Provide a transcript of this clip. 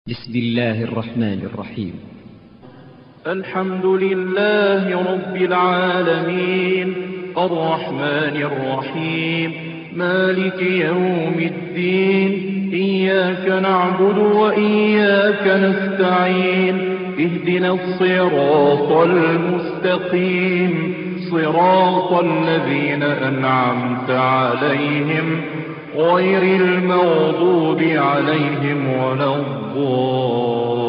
بسم الله الرحمن الرحيم. الحمد لله رب العالمين الرحمن الرحيم مالك يوم الدين إياك نعبد وإياك نستعين اهدنا الصراط المستقيم صراط الذين أنعمت عليهم غير المغضوب عليهم ولا الضالين.